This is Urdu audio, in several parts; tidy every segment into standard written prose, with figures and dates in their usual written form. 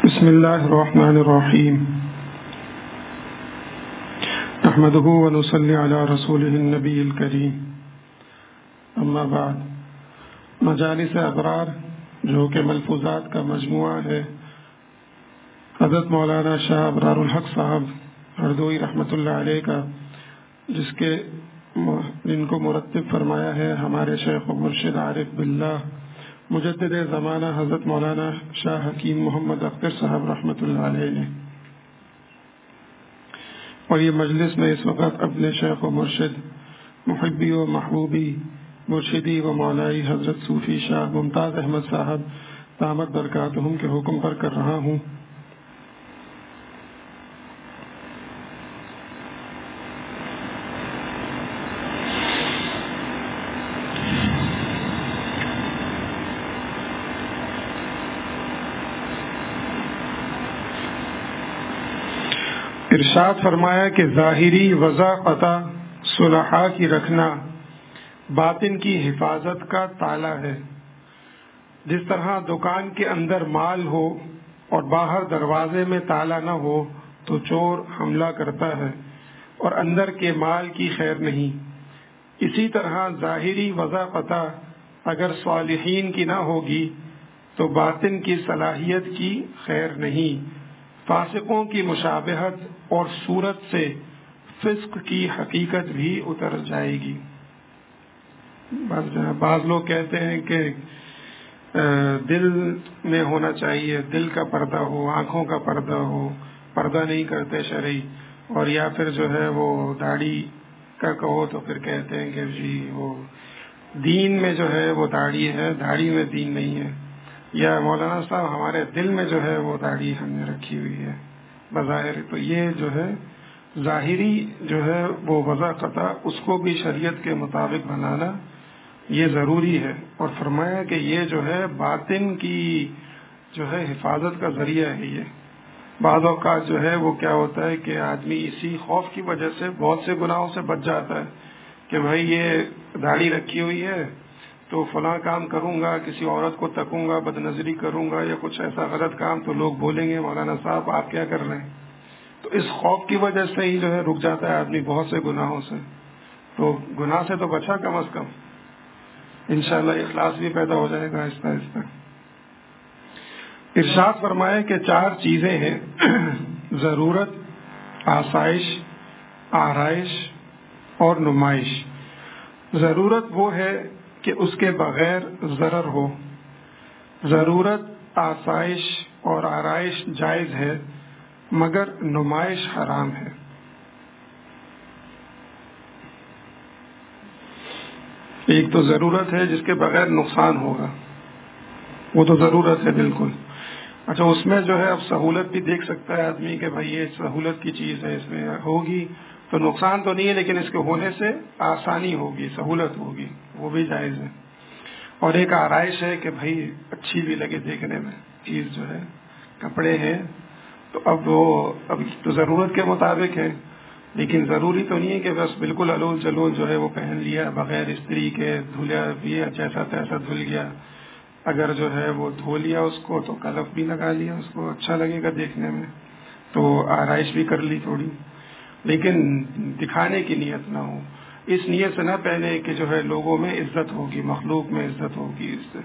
بسم الله الرحمن الرحيم نحمده ونصلي على رسوله النبي الكريم اما بعد مجالس ابرار جو کہ ملفوظات کا مجموعہ ہے، حضرت مولانا شاہ ابرار الحق صاحب ہردوئی رحمۃ اللہ علیہ کا، جن کو مرتب فرمایا ہے ہمارے شیخ و مرشد عارف باللہ مجدد زمانہ حضرت مولانا شاہ حکیم محمد اختر صاحب رحمۃ اللہ علیہ نے، اور یہ مجلس میں اس وقت اپنے شیخ و مرشد محبی و محبوبی مرشدی و مولائی حضرت صوفی شاہ ممتاز احمد صاحب دامت برکاتہم کے حکم پر کر رہا ہوں۔ ارشاد فرمایا کہ ظاہری وضاحت صلحاء کی رکھنا باطن کی حفاظت کا تالا ہے۔ جس طرح دکان کے اندر مال ہو اور باہر دروازے میں تالا نہ ہو تو چور حملہ کرتا ہے اور اندر کے مال کی خیر نہیں، اسی طرح ظاہری وضاحت اگر صالحین کی نہ ہوگی تو باطن کی صلاحیت کی خیر نہیں۔ فاسقوں کی مشابہت اور صورت سے فسق کی حقیقت بھی اتر جائے گی۔ بعض لوگ کہتے ہیں کہ دل میں ہونا چاہیے، دل کا پردہ ہو، آنکھوں کا پردہ ہو، پردہ نہیں کرتے شرعی، اور یا پھر جو ہے وہ داڑھی کا کہو تو پھر کہتے ہیں کہ جی وہ دین میں جو ہے وہ داڑھی ہے، داڑھی میں دین نہیں ہے، یا مولانا صاحب ہمارے دل میں جو ہے وہ داڑھی ہم نے رکھی ہوئی ہے بظاہر۔ تو یہ جو ہے ظاہری جو ہے وہ وضاحت، اس کو بھی شریعت کے مطابق بنانا یہ ضروری ہے، اور فرمایا کہ یہ جو ہے باطن کی جو ہے حفاظت کا ذریعہ ہے۔ یہ بعض اوقات جو ہے وہ کیا ہوتا ہے کہ آدمی اسی خوف کی وجہ سے بہت سے گناہوں سے بچ جاتا ہے کہ بھائی یہ داڑھی رکھی ہوئی ہے تو فلاں کام کروں گا، کسی عورت کو تکوں گا، بد نظری کروں گا یا کچھ ایسا غلط کام، تو لوگ بولیں گے مولانا صاحب آپ کیا کر رہے ہیں۔ تو اس خوف کی وجہ سے ہی جو ہے رک جاتا ہے آدمی بہت سے گناہوں سے۔ تو گناہ سے تو بچا کم از کم، انشاءاللہ اخلاص بھی پیدا ہو جائے گا آہستہ آہستہ۔ ارشاد فرمائے کہ 4 چیزیں ہیں، ضرورت، آسائش، آرائش اور نمائش۔ ضرورت وہ ہے کہ اس کے بغیر ضرر ہو، ضرورت، آسائش اور آرائش جائز ہے مگر نمائش حرام ہے۔ ایک تو ضرورت ہے جس کے بغیر نقصان ہوگا، وہ تو ضرورت ہے بالکل۔ اچھا، اس میں جو ہے اب سہولت بھی دیکھ سکتا ہے آدمی کہ بھائی یہ سہولت کی چیز ہے، اس میں ہوگی تو نقصان تو نہیں ہے، لیکن اس کے ہونے سے آسانی ہوگی، سہولت ہوگی، وہ بھی جائز ہے۔ اور ایک آرائش ہے کہ بھائی اچھی بھی لگے دیکھنے میں چیز، جو ہے کپڑے ہیں تو اب تو ضرورت کے مطابق ہے، لیکن ضروری تو نہیں ہے کہ بس بالکل الول جلول جو ہے وہ پہن لیا بغیر استری کے، دھلیا بھی جیسا تیسا دھل گیا۔ اگر جو ہے وہ دھو لیا اس کو تو کلف بھی لگا لیا، اس کو اچھا لگے گا دیکھنے میں، تو آرائش بھی کر لی تھوڑی، لیکن دکھانے کی نیت نہ ہو، اس نیت سے نہ پہنے کہ جو ہے لوگوں میں عزت ہوگی، مخلوق میں عزت ہوگی، اس سے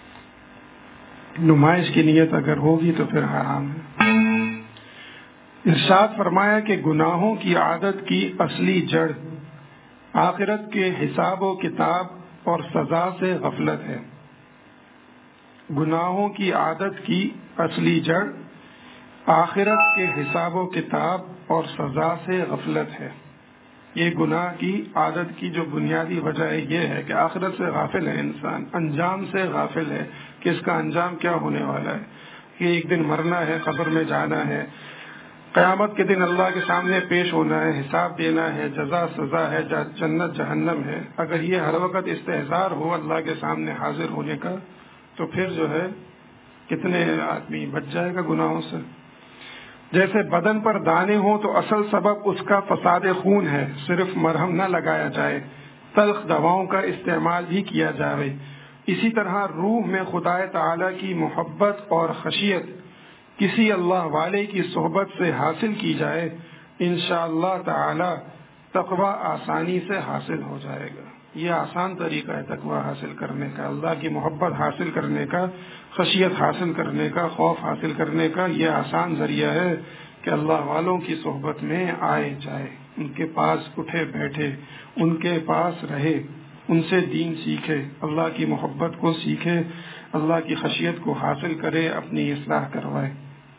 نمائش کی نیت اگر ہوگی تو پھر حرام ہے۔ ارشاد فرمایا کہ گناہوں کی عادت کی اصلی جڑ آخرت کے حساب و کتاب اور سزا سے غفلت ہے۔ گناہوں کی عادت کی اصلی جڑ آخرت کے حساب و کتاب اور سزا سے غفلت ہے۔ یہ گناہ کی عادت کی جو بنیادی وجہ ہے یہ ہے کہ آخرت سے غافل ہے انسان، انجام سے غافل ہے کہ اس کا انجام کیا ہونے والا ہے، کہ ایک دن مرنا ہے، قبر میں جانا ہے، قیامت کے دن اللہ کے سامنے پیش ہونا ہے، حساب دینا ہے، جزا سزا ہے، جنت جہنم ہے۔ اگر یہ ہر وقت استحضار ہو اللہ کے سامنے حاضر ہونے کا تو پھر جو ہے کتنے آدمی بچ جائے گا گناہوں سے۔ جیسے بدن پر دانے ہوں تو اصل سبب اس کا فساد خون ہے، صرف مرہم نہ لگایا جائے، تلخ دواؤں کا استعمال بھی کیا جائے۔ اسی طرح روح میں خدا تعالی کی محبت اور خشیت کسی اللہ والے کی صحبت سے حاصل کی جائے انشاءاللہ تعالی تقوی آسانی سے حاصل ہو جائے گا۔ یہ آسان طریقہ ہے تقوی حاصل کرنے کا، اللہ کی محبت حاصل کرنے کا، خشیت حاصل کرنے کا، خوف حاصل کرنے کا۔ یہ آسان ذریعہ ہے کہ اللہ والوں کی صحبت میں آئے جائے، ان کے پاس اٹھے بیٹھے، ان کے پاس رہے، ان سے دین سیکھے، اللہ کی محبت کو سیکھے، اللہ کی خشیت کو حاصل کرے، اپنی اصلاح کروائے۔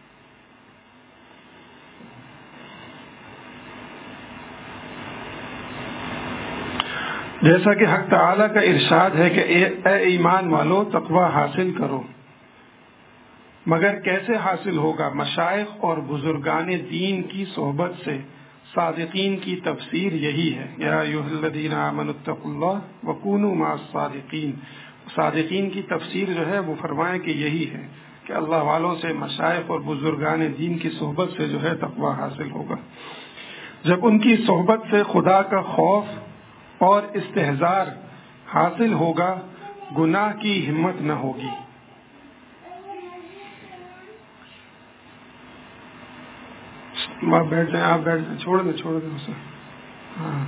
جیسا کہ حق تعالیٰ کا ارشاد ہے کہ اے ایمان والو تقوی حاصل کرو، مگر کیسے حاصل ہوگا؟ مشائخ اور بزرگان دین کی صحبت سے۔ صادقین کی تفسیر یہی ہے، یا ایھا الذین آمنوا اتقوا اللہ وکونوا مع الصادقین۔ صادقین کی تفسیر جو ہے وہ فرمائے کہ یہی ہے کہ اللہ والوں سے، مشائخ اور بزرگان دین کی صحبت سے جو ہے تقوی حاصل ہوگا۔ جب ان کی صحبت سے خدا کا خوف اور استحضار حاصل ہوگا، گناہ کی ہمت نہ ہوگی۔ آپ بیٹھ جائیں، آپ بیٹھ جائیں، چھوڑ دیں اسے۔ ہاں،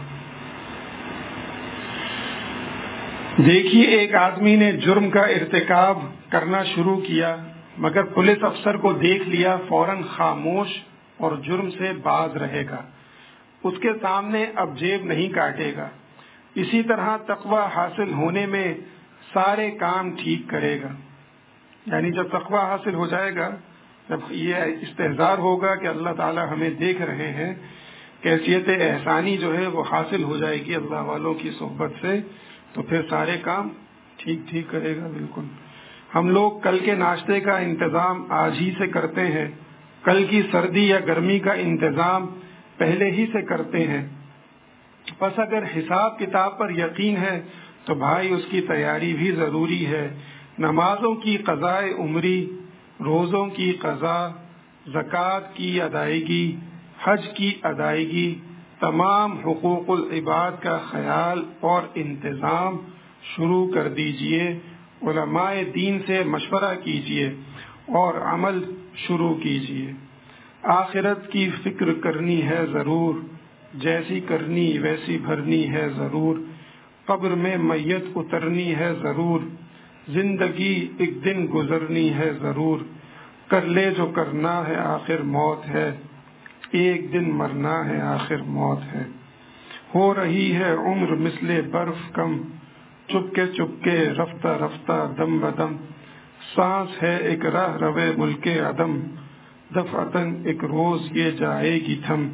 دیکھیے ایک آدمی نے جرم کا ارتکاب کرنا شروع کیا، مگر پولیس افسر کو دیکھ لیا، فوراً خاموش اور جرم سے باز رہے گا، اس کے سامنے اب جیب نہیں کاٹے گا۔ اسی طرح تقوی حاصل ہونے میں سارے کام ٹھیک کرے گا، یعنی جب تقوی حاصل ہو جائے گا، جب یہ استحضار ہوگا کہ اللہ تعالی ہمیں دیکھ رہے ہیں، کیفیت احسانی جو ہے وہ حاصل ہو جائے گی اللہ والوں کی صحبت سے، تو پھر سارے کام ٹھیک کرے گا۔ بالکل، ہم لوگ کل کے ناشتے کا انتظام آج ہی سے کرتے ہیں، کل کی سردی یا گرمی کا انتظام پہلے ہی سے کرتے ہیں۔ پس اگر حساب کتاب پر یقین ہے تو بھائی اس کی تیاری بھی ضروری ہے۔ نمازوں کی قضاء عمری، روزوں کی قضا، زکوٰۃ کی ادائیگی، حج کی ادائیگی، تمام حقوق العباد کا خیال اور انتظام شروع کر دیجئے۔ علماء دین سے مشورہ کیجئے اور عمل شروع کیجئے۔ آخرت کی فکر کرنی ہے ضرور، جیسی کرنی ویسی بھرنی ہے ضرور۔ قبر میں میت اترنی ہے ضرور، زندگی ایک دن گزرنی ہے ضرور۔ کر لے جو کرنا ہے آخر موت ہے، ایک دن مرنا ہے آخر موت ہے۔ ہو رہی ہے عمر مثل برف کم، چپکے رفتہ رفتہ دم بدم۔ سانس ہے ایک راہ روے ملک عدم، دفعتاً ایک روز یہ جائے گی تھم۔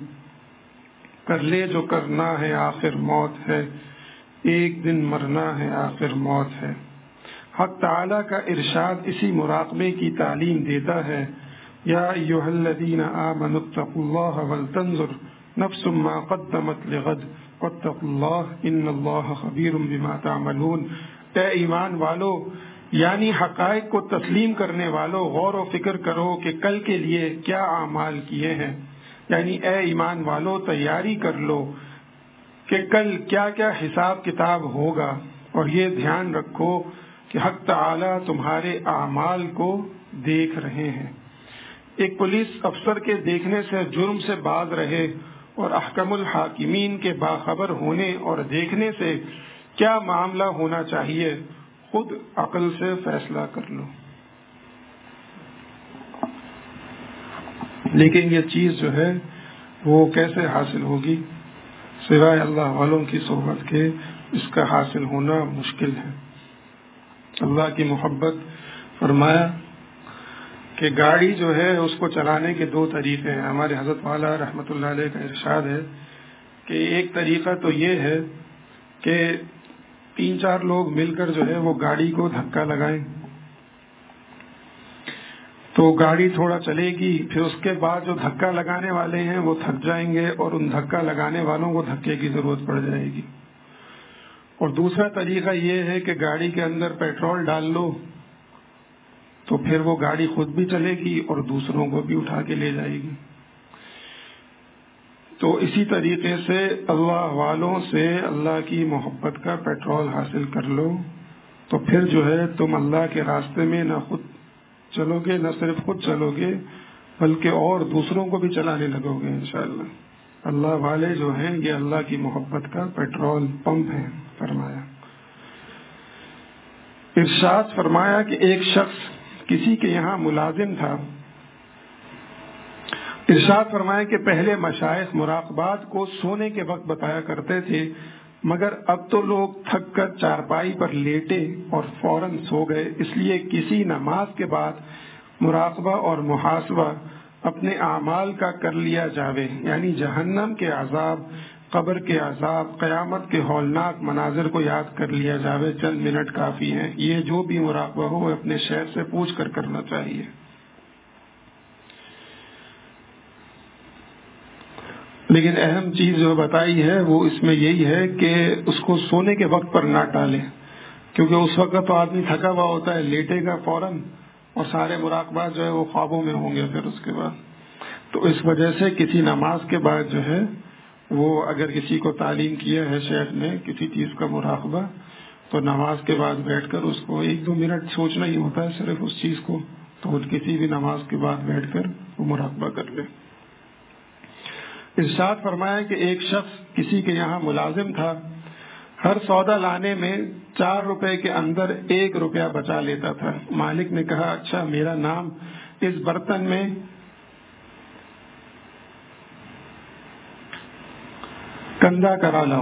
کر لے جو کرنا ہے آخر موت ہے، ایک دن مرنا ہے آخر موت ہے۔ حق تعالیٰ کا ارشاد اسی مراقبے کی تعلیم دیتا ہے، یا ایھا الذین آمنوا اتقوا اللہ ولتنظر نفس ما قدمت لغد واتقوا اللہ ان اللہ خبیر بما تعملون۔ اے ایمان والو، یعنی حقائق کو تسلیم کرنے والو، غور و فکر کرو کہ کل کے لیے کیا اعمال کیے ہیں، یعنی اے ایمان والو تیاری کر لو کہ کل کیا کیا حساب کتاب ہوگا، اور یہ دھیان رکھو کہ حق تعالی تمہارے اعمال کو دیکھ رہے ہیں۔ ایک پولیس افسر کے دیکھنے سے جرم سے باز رہے، اور احکم الحاکمین کے باخبر ہونے اور دیکھنے سے کیا معاملہ ہونا چاہیے، خود عقل سے فیصلہ کر لو۔ لیکن یہ چیز جو ہے وہ کیسے حاصل ہوگی؟ سوائے اللہ والوں کی صحبت کے اس کا حاصل ہونا مشکل ہے۔ اللہ کی محبت، فرمایا کہ گاڑی جو ہے اس کو چلانے کے دو طریقے ہیں۔ ہمارے حضرت والا رحمۃ اللہ علیہ کا ارشاد ہے کہ ایک طریقہ تو یہ ہے کہ 3-4 لوگ مل کر جو ہے وہ گاڑی کو دھکا لگائیں، تو گاڑی تھوڑا چلے گی، پھر اس کے بعد جو دھکا لگانے والے ہیں وہ تھک جائیں گے، اور ان دھکا لگانے والوں کو دھکے کی ضرورت پڑ جائے گی۔ اور دوسرا طریقہ یہ ہے کہ گاڑی کے اندر پیٹرول ڈال لو، تو پھر وہ گاڑی خود بھی چلے گی اور دوسروں کو بھی اٹھا کے لے جائے گی۔ تو اسی طریقے سے اللہ والوں سے اللہ کی محبت کا پیٹرول حاصل کر لو، تو پھر جو ہے تم اللہ کے راستے میں نہ خود چلو گے، نہ صرف خود چلو گے بلکہ اور دوسروں کو بھی چلانے لگو گے انشاءاللہ۔ اللہ والے جو ہیں یہ اللہ کی محبت کا پیٹرول پمپ ہے۔ فرمایا، ارشاد فرمایا کہ ایک شخص کسی کے یہاں ملازم تھا۔ ارشاد فرمایا کہ پہلے مشائخ مراقبات کو سونے کے وقت بتایا کرتے تھے، مگر اب تو لوگ تھک کر چارپائی پر لیٹے اور فوراً سو گئے، اس لیے کسی نماز کے بعد مراقبہ اور محاسبہ اپنے اعمال کا کر لیا جاوے، یعنی جہنم کے عذاب، قبر کے عذاب، قیامت کے ہولناک مناظر کو یاد کر لیا جاوے۔ چند منٹ کافی ہیں، یہ جو بھی مراقبہ ہو وہ اپنے شیخ سے پوچھ کر کرنا چاہیے۔ لیکن اہم چیز جو بتائی ہے وہ اس میں یہی ہے کہ اس کو سونے کے وقت پر نہ ٹالے، کیونکہ اس وقت تو آدمی تھکا ہوا ہوتا ہے، لیٹے گا فوراً اور سارے مراقبات جو ہے وہ خوابوں میں ہوں گے پھر اس کے بعد۔ تو اس وجہ سے کسی نماز کے بعد جو ہے وہ اگر کسی کو تعلیم کیا ہے شیخ نے کسی چیز کا مراقبہ، تو نماز کے بعد بیٹھ کر اس کو 1-2 منٹ سوچنا ہی ہوتا ہے صرف اس چیز کو، تو کسی بھی نماز کے بعد بیٹھ کر وہ مراقبہ کر لے۔ ارشاد فرمایا کہ ایک شخص کسی کے یہاں ملازم تھا، ہر سودا لانے میں 4 روپے کے اندر 1 روپیہ بچا لیتا تھا۔ مالک نے کہا، اچھا میرا نام اس برتن میں کندہ کرا لاؤ۔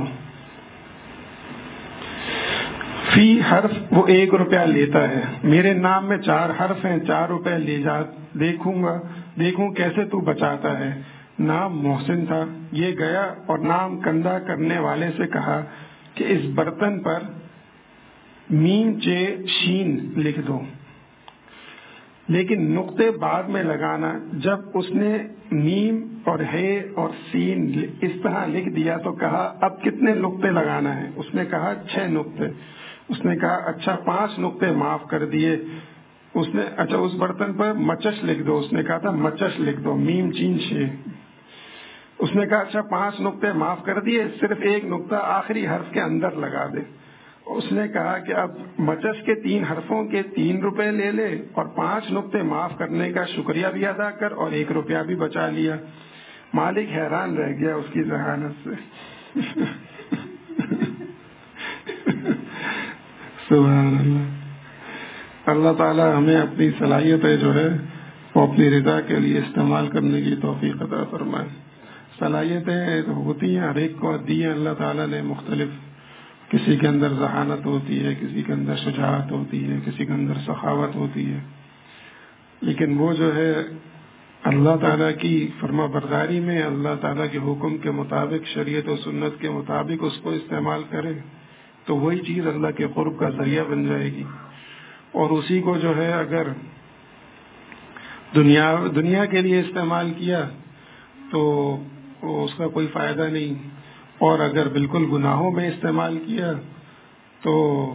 فی حرف وہ 1 روپیہ لیتا ہے، میرے نام میں 4 حرف ہیں، 4 روپے لے جا، دیکھوں کیسے تو بچاتا ہے۔ نام محسن تھا، یہ گیا اور نام کندہ کرنے والے سے کہا کہ اس برتن پر میم چے شین لکھ دو، لیکن نقطے بعد میں لگانا۔ جب اس نے میم اور ہے اور سین اس طرح لکھ دیا تو کہا، اب کتنے نقطے لگانا ہے؟ اس نے کہا 6 نقطے۔ اس نے کہا، اچھا 5 نقطے معاف کر دیے۔ اس نے اچھا اس برتن پر مچش لکھ دو۔ اس نے کہا تھا مچش لکھ دو، میم چین شے۔ اس نے کہا اچھا 5 نقطے معاف کر دیے، صرف 1 نقطہ آخری حرف کے اندر لگا دے۔ اس نے کہا کہ اب مچش کے 3 حرفوں کے 3 روپے لے لے اور 5 نقطے معاف کرنے کا شکریہ بھی ادا کر اور 1 روپیہ بھی بچا لیا۔ مالک حیران رہ گیا اس کی ذہانت سے۔ سبحان اللہ۔ اللہ تعالی ہمیں اپنی صلاحیتیں جو ہے وہ اپنی رضا کے لیے استعمال کرنے کی توفیق عطا فرمائے۔ صلاحیتیں ہوتی ہیں، ہر ایک کو دی ہیں اللہ تعالیٰ نے مختلف، کسی کے اندر ذہانت ہوتی ہے، کسی کے اندر شجاعت ہوتی ہے، کسی کے اندر سخاوت ہوتی ہے، لیکن وہ جو ہے اللہ تعالیٰ کی فرما برداری میں، اللہ تعالیٰ کے حکم کے مطابق، شریعت و سنت کے مطابق اس کو استعمال کرے تو وہی چیز اللہ کے قرب کا ذریعہ بن جائے گی۔ اور اسی کو جو ہے اگر دنیا کے لیے استعمال کیا تو اس کا کوئی فائدہ نہیں، اور اگر بالکل گناہوں میں استعمال کیا تو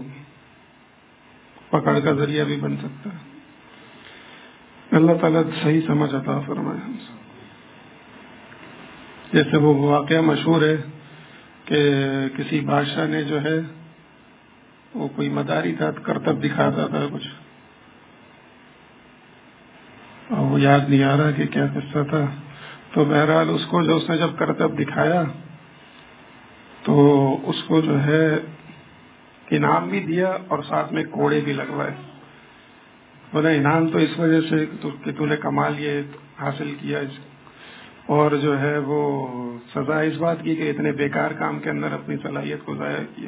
پکڑ کا ذریعہ بھی بن سکتا ہے۔ اللہ تعالیٰ صحیح سمجھ عطا فرمائے۔ جیسے وہ واقعہ مشہور ہے کہ کسی بادشاہ نے جو ہے وہ کوئی مداری تھا، کرتب دکھاتا تھا کچھ، اور وہ یاد نہیں آ رہا کہ کیا قصہ تھا، تو بہرحال اس کو جو اس نے جب کرتب دکھایا تو اس کو جو ہے انعام بھی دیا اور ساتھ میں کوڑے بھی لگوائے۔ بولا انعام تو اس وجہ سے کہ تو نے کمال یہ حاصل کیا، اور جو ہے وہ سزا اس بات کی کہ اتنے بیکار کام کے اندر اپنی صلاحیت کو ضائع کیا۔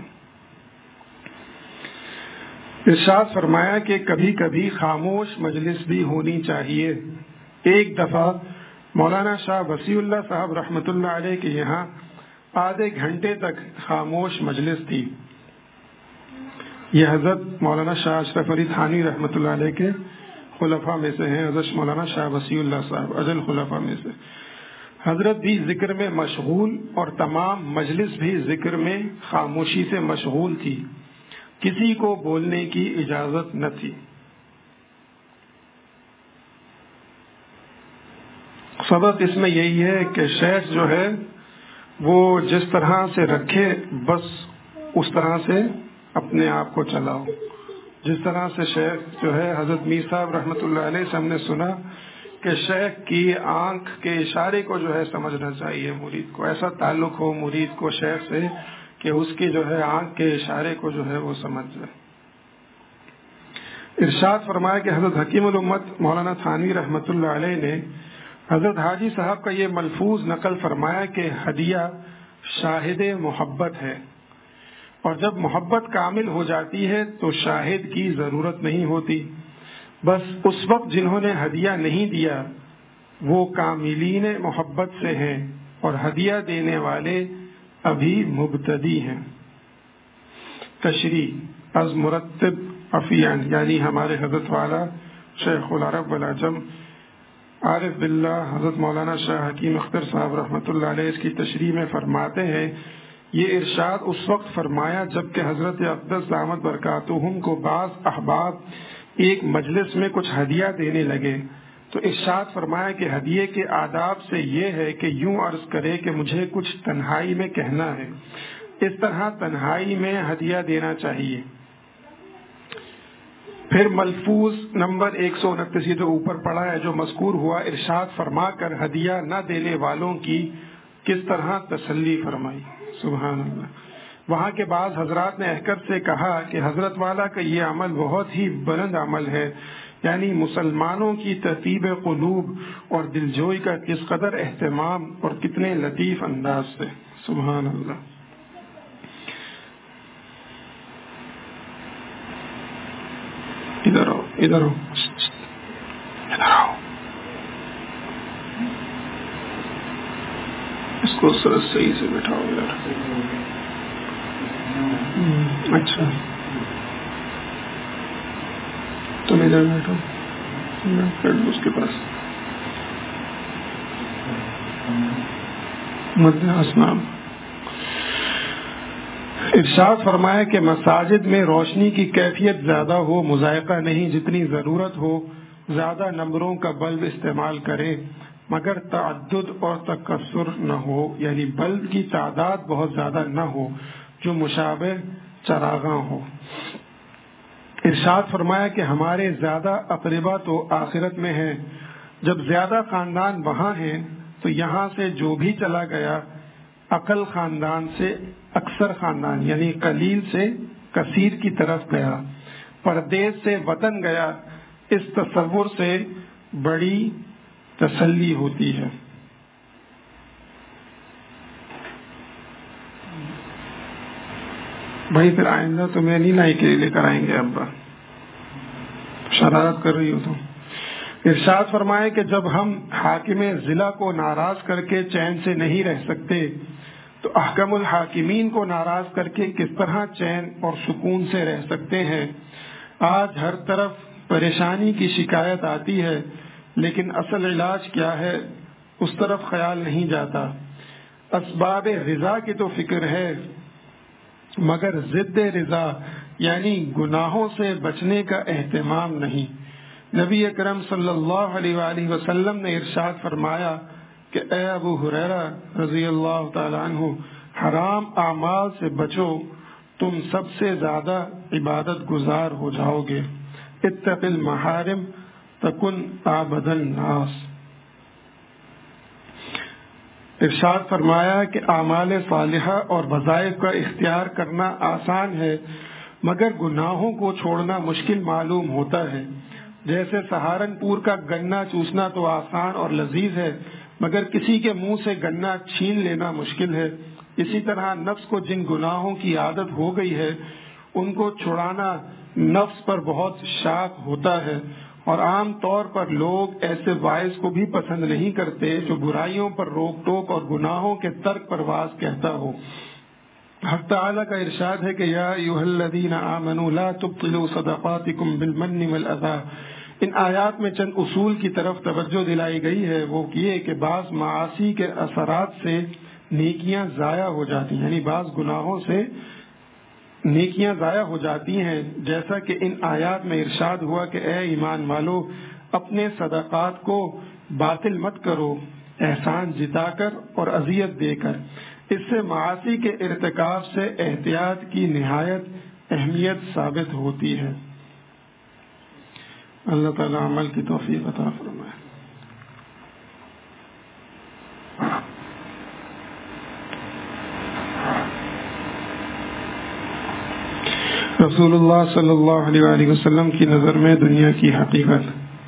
ارشاد فرمایا کہ کبھی کبھی خاموش مجلس بھی ہونی چاہیے۔ ایک دفعہ مولانا شاہ وسیع اللہ صاحب رحمۃ اللہ علیہ کے یہاں آدھے گھنٹے تک خاموش مجلس تھی۔ یہ حضرت مولانا شاہ اشرف علی تھانوی رحمۃ اللہ علیہ کے خلفاء میں سے ہیں، حضرت مولانا شاہ وسیع اللہ صاحب اجل خلفاء میں سے۔ حضرت بھی ذکر میں مشغول اور تمام مجلس بھی ذکر میں خاموشی سے مشغول تھی، کسی کو بولنے کی اجازت نہ تھی۔ سبق اس میں یہی ہے کہ شیخ جو ہے وہ جس طرح سے رکھے بس اس طرح سے اپنے آپ کو چلاؤ۔ جس طرح سے شیخ جو ہے حضرت میر صاحب رحمۃ اللہ علیہ سے ہم نے سنا کہ شیخ کی آنکھ کے اشارے کو جو ہے سمجھنا چاہیے مرید کو، ایسا تعلق ہو مرید کو شیخ سے کہ اس کی جو ہے آنکھ کے اشارے کو جو ہے وہ سمجھ جائے۔ ارشاد فرمایا کہ حضرت حکیم الامت مولانا تھانوی رحمۃ اللہ علیہ نے حضرت حاجی صاحب کا یہ ملفوظ نقل فرمایا کہ ہدیہ شاہد محبت ہے، اور جب محبت کامل ہو جاتی ہے تو شاہد کی ضرورت نہیں ہوتی، بس اس وقت جنہوں نے ہدیہ نہیں دیا وہ کاملین محبت سے ہیں اور ہدیہ دینے والے ابھی مبتدی ہیں۔ تشریح از مرتب عفیان، یعنی ہمارے حضرت والا شیخ العرب والعجم عارف باللہ حضرت مولانا شاہ حکیم اختر صاحب رحمۃ اللہ علیہ اس کی تشریح میں فرماتے ہیں، یہ ارشاد اس وقت فرمایا جبکہ حضرت اقدس دامت برکاتہم کو بعض احباب ایک مجلس میں کچھ ہدیہ دینے لگے، تو ارشاد فرمایا کہ ہدیے کے آداب سے یہ ہے کہ یوں عرض کرے کہ مجھے کچھ تنہائی میں کہنا ہے، اس طرح تنہائی میں ہدیہ دینا چاہیے۔ پھر ملفوظ نمبر 129 جو اوپر پڑا ہے جو مذکور ہوا، ارشاد فرما کر ہدیہ نہ دینے والوں کی کس طرح تسلی فرمائی، سبحان اللہ۔ وہاں کے بعض حضرات نے احکر سے کہا کہ حضرت والا کا یہ عمل بہت ہی بلند عمل ہے، یعنی مسلمانوں کی ترتیب قلوب اور دلجوئی کا کس قدر اہتمام اور کتنے لطیف انداز سے، سبحان اللہ۔ ادھر آؤ ادھر آؤ ادھر آؤ، اس کو سر صحیح سے بٹھاؤ یار۔ اچھا تم ادھر بیٹھو، بیٹھ اس کے پاس مد اسنام۔ ارشاد فرمایا کہ مساجد میں روشنی کی کیفیت زیادہ ہو، مذائقہ نہیں، جتنی ضرورت ہو زیادہ نمبروں کا بلب استعمال کرے، مگر تعدد اور تکثر نہ ہو، یعنی بلب کی تعداد بہت زیادہ نہ ہو جو مشابہ چراغاں ہو۔ ارشاد فرمایا کہ ہمارے زیادہ اقربا تو آخرت میں ہیں، جب زیادہ خاندان وہاں ہیں تو یہاں سے جو بھی چلا گیا اقل خاندان سے اکثر خاندان یعنی قلیل سے کثیر کی طرف گیا، پردیس سے وطن گیا، اس تصور سے بڑی تسلی ہوتی ہے۔ بھائی پھر آئندہ تو میں نہیں لائی کے لے کر آئیں گے، ابا شرارت کر رہی ہو تو۔ ارشاد فرمائے کہ جب ہم حاکم ضلع کو ناراض کر کے چین سے نہیں رہ سکتے تو احکم الحاکمین کو ناراض کر کے کس طرح چین اور سکون سے رہ سکتے ہیں۔ آج ہر طرف پریشانی کی شکایت آتی ہے، لیکن اصل علاج کیا ہے اس طرف خیال نہیں جاتا۔ اسباب رضا کی تو فکر ہے مگر ضد رضا یعنی گناہوں سے بچنے کا اہتمام نہیں۔ نبی اکرم صلی اللہ علیہ وآلہ وسلم نے ارشاد فرمایا کہ اے ابو ہریرہ رضی اللہ تعالی عنہ، حرام اعمال سے بچو، تم سب سے زیادہ عبادت گزار ہو جاؤ گے۔ اتق المحارم تکن اعبد الناس۔ ارشاد فرمایا کہ اعمال صالحہ اور وظائف کا اختیار کرنا آسان ہے مگر گناہوں کو چھوڑنا مشکل معلوم ہوتا ہے۔ جیسے سہارنپور کا گنا چوسنا تو آسان اور لذیذ ہے مگر کسی کے منہ سے گنا چھین لینا مشکل ہے، اسی طرح نفس کو جن گناہوں کی عادت ہو گئی ہے ان کو چھڑانا نفس پر بہت شاق ہوتا ہے، اور عام طور پر لوگ ایسے واعظ کو بھی پسند نہیں کرتے جو برائیوں پر روک ٹوک اور گناہوں کے ترک پر واعظ کہتا ہو۔ حق تعالیٰ کا ارشاد ہے کہ یا ایھا الذین آمنوا لا تبطلوا صدقاتکم بالمن والاذی۔ ان آیات میں چند اصول کی طرف توجہ دلائی گئی ہے، وہ یہ کہ بعض معاصی کے اثرات سے نیکیاں ضائع ہو جاتی ہیں، یعنی بعض گناہوں سے نیکیاں ضائع ہو جاتی ہیں، جیسا کہ ان آیات میں ارشاد ہوا کہ اے ایمان والو اپنے صدقات کو باطل مت کرو، احسان جتا کر اور اذیت دے کر۔ اس سے معاصی کے ارتکاب سے احتیاط کی نہایت اہمیت ثابت ہوتی ہے۔ اللہ تعالیٰ عمل کی توفیق عطا فرمائے۔ رسول اللہ صلی اللہ علیہ وآلہ وسلم کی نظر میں دنیا کی حقیقت۔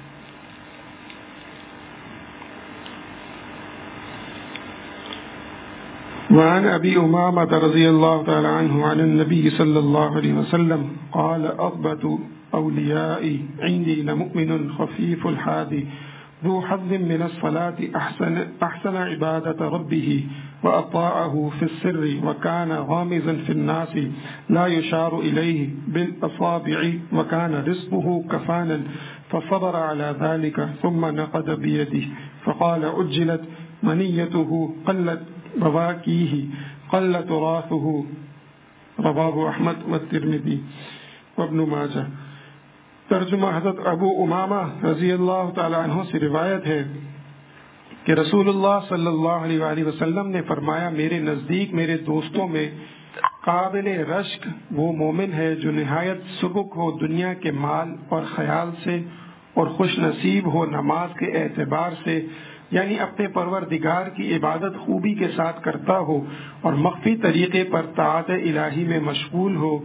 وعن ابی امامۃ رضی اللہ تعالی عنہ عن النبی صلی اللہ علیہ وسلم قال اضبط اولیائی عندی لمؤمن خفیف الحادی ذو حظ من الصلاة احسن عبادة ربه وأطاعه في السر وكان غامزا في الناس لا يشار إليه بالأصابع وكان رزقه كفانا فصبر على ذلك ثم نقد بيده فقال عجلت منيته قلت بواكيه قل تراثه رواه احمد والترمذی وابن ماجہ۔ ترجمہ حضرت ابو امامہ رضی اللہ تعالی عنہ سے روایت ہے کہ رسول اللہ صلی اللہ علیہ وآلہ وسلم نے فرمایا، میرے نزدیک میرے دوستوں میں قابل رشک وہ مومن ہے جو نہایت سبک ہو دنیا کے مال اور خیال سے اور خوش نصیب ہو نماز کے اعتبار سے، یعنی اپنے پروردگار کی عبادت خوبی کے ساتھ کرتا ہو اور مخفی طریقے پر طاعت الہی میں مشغول ہو،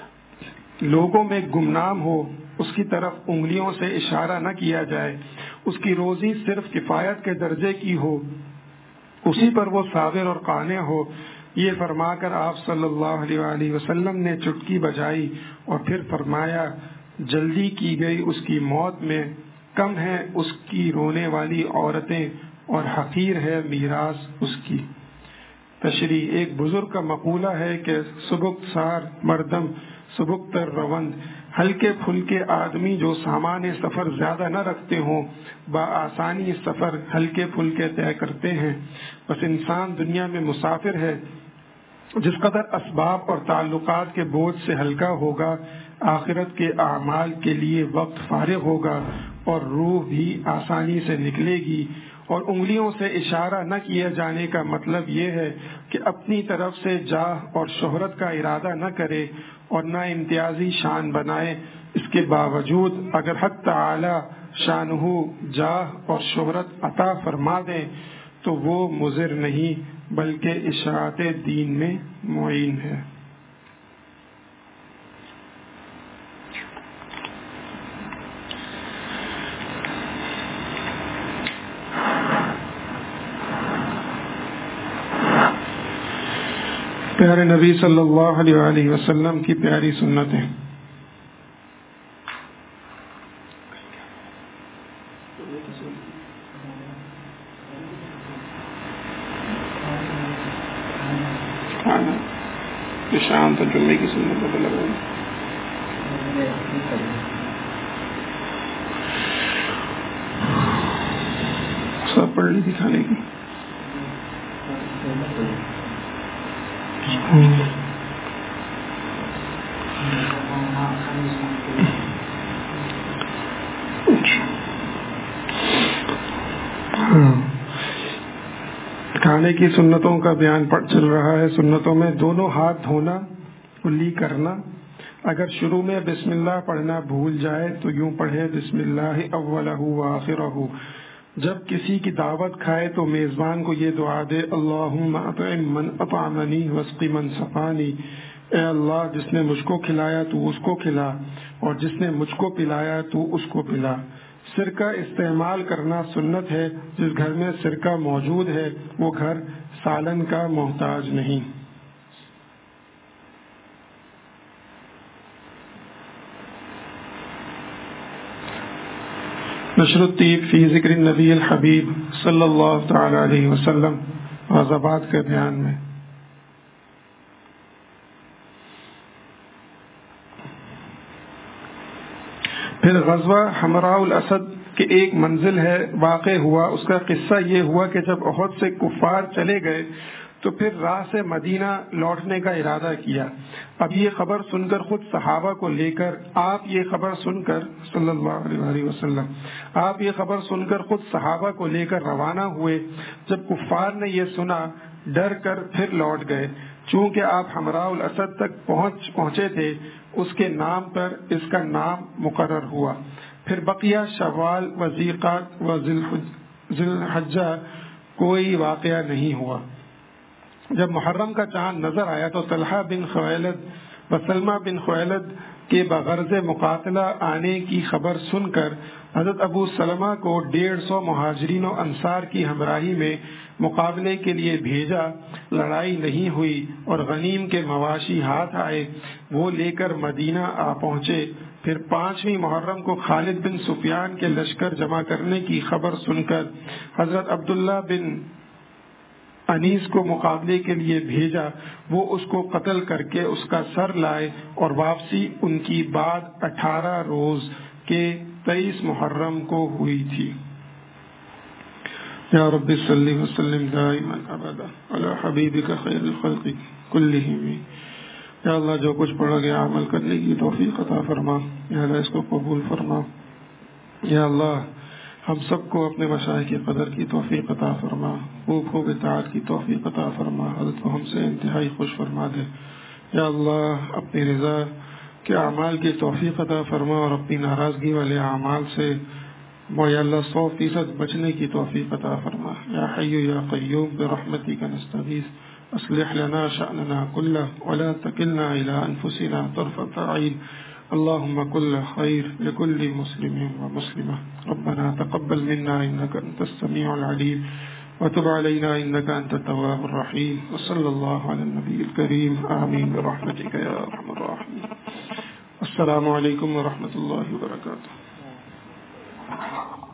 لوگوں میں گمنام ہو، اس کی طرف انگلیوں سے اشارہ نہ کیا جائے، اس کی روزی صرف کفایت کے درجے کی ہو، اسی پر وہ صابر اور قانع ہو۔ یہ فرما کر آپ صلی اللہ علیہ وآلہ وسلم نے چٹکی بجائی اور پھر فرمایا، جلدی کی گئی اس کی موت میں، کم ہے اس کی رونے والی عورتیں اور حقیر ہے میراث اس کی۔ تشریح: ایک بزرگ کا مقولہ ہے کہ سبک سار مردم سبک تر روند، ہلکے پھلکے آدمی جو سامان سفر زیادہ نہ رکھتے ہوں بآسانی سفر ہلکے پھلکے طے کرتے ہیں۔ بس انسان دنیا میں مسافر ہے، جس قدر اسباب اور تعلقات کے بوجھ سے ہلکا ہوگا، آخرت کے اعمال کے لیے وقت فارغ ہوگا اور روح بھی آسانی سے نکلے گی۔ اور انگلیوں سے اشارہ نہ کیے جانے کا مطلب یہ ہے کہ اپنی طرف سے جاہ اور شہرت کا ارادہ نہ کرے اور نہ امتیازی شان بنائے، اس کے باوجود اگر حق تعالی شانہ جاہ اور شہرت عطا فرما دیں تو وہ مضر نہیں بلکہ اشاعت دین میں معین ہے۔ پیارے نبی صلی اللہ علیہ وآلہ وسلم کی پیاری سنتیں۔ شام تو جمعے کی سنت پتہ لگا سب پڑھ لی دکھانے کی۔ کھانے کی سنتوں کا بیان چل رہا ہے۔ سنتوں میں دونوں ہاتھ دھونا، کلی کرنا۔ اگر شروع میں بسم اللہ پڑھنا بھول جائے تو یوں پڑھے، بسم اللہ اولہ وآخرہ۔ جب کسی کی دعوت کھائے تو میزبان کو یہ دعا دے، اللہم اطعم من اطعمنی واسق من سقانی۔ اے اللہ، جس نے مجھ کو کھلایا تو اس کو کھلا، اور جس نے مجھ کو پلایا تو اس کو پلا۔ سرکہ استعمال کرنا سنت ہے۔ جس گھر میں سرکہ موجود ہے وہ گھر سالن کا محتاج نہیں۔ نشر الطیب فی ذکر النبی الحبیب صلی اللہ تعالی علیہ وسلم، غزوات کے بیان میں۔ پھر غزوہ حمراء الاسد کے ایک منزل ہے واقع ہوا۔ اس کا قصہ یہ ہوا کہ جب احد سے کفار چلے گئے تو پھر راہ سے مدینہ لوٹنے کا ارادہ کیا۔ اب یہ خبر سن کر خود صحابہ کو لے کر آپ یہ خبر سن کر صلی اللہ علیہ وسلم آپ یہ خبر سن کر خود صحابہ کو لے کر روانہ ہوئے۔ جب کفار نے یہ سنا ڈر کر پھر لوٹ گئے۔ چونکہ آپ حمراء الاسد تک پہنچے تھے، اس کے نام پر اس کا نام مقرر ہوا۔ پھر بقیہ شوال و ذیقعدہ و ذی الحجہ کوئی واقعہ نہیں ہوا۔ جب محرم کا چاند نظر آیا تو طلحہ بن خویلد وسلمہ بن خویلد کے بغرض مقاتلہ آنے کی خبر سن کر حضرت ابو سلمہ کو 150 مہاجرین و انصار کی ہمراہی میں مقابلے کے لیے بھیجا۔ لڑائی نہیں ہوئی اور غنیم کے مواشی ہاتھ آئے، وہ لے کر مدینہ آ پہنچے۔ پھر 5ویں محرم کو خالد بن سفیان کے لشکر جمع کرنے کی خبر سن کر حضرت عبداللہ بن انیس کو مقابلے کے لیے بھیجا، وہ اس کو قتل کر کے اس کا سر لائے اور واپسی ان کی بعد 18 روز کے 23 محرم کو ہوئی تھی۔ یا رب صلی وسلم دائما ابدا علی حبیبک خیر الخلق کلہم۔ یا اللہ جو کچھ پڑھا گیا عمل کرنے کی توفیق عطا فرما، یا اللہ اس کو قبول فرما۔ یا اللہ ہم سب کو اپنے مشائخ کی قدر کی توفیق عطا فرما، خوب اطاعت کی توفیق عطا فرما، حضرت کو ہم سے انتہائی خوش فرما دے۔ یا اللہ اپنی رضا کے اعمال کی توفیق عطا فرما اور اپنی ناراضگی والے اعمال سے یا اللہ 100% بچنے کی توفیق عطا فرما۔ یا حی یا قیوم برحمتک نستغیث اصلح لنا شأننا كله ولا تکلنا الى انفسنا طرفة عین۔ اللهم كل خير لكل مسلم ومسلمة، ربنا تقبل منا إنك أنت السميع العليم وتب علينا إنك أنت التواب الرحيم، وصلى الله على النبي الكريم، آمين برحمتك يا أرحم الراحمين۔ السلام عليكم ورحمة الله وبركاته۔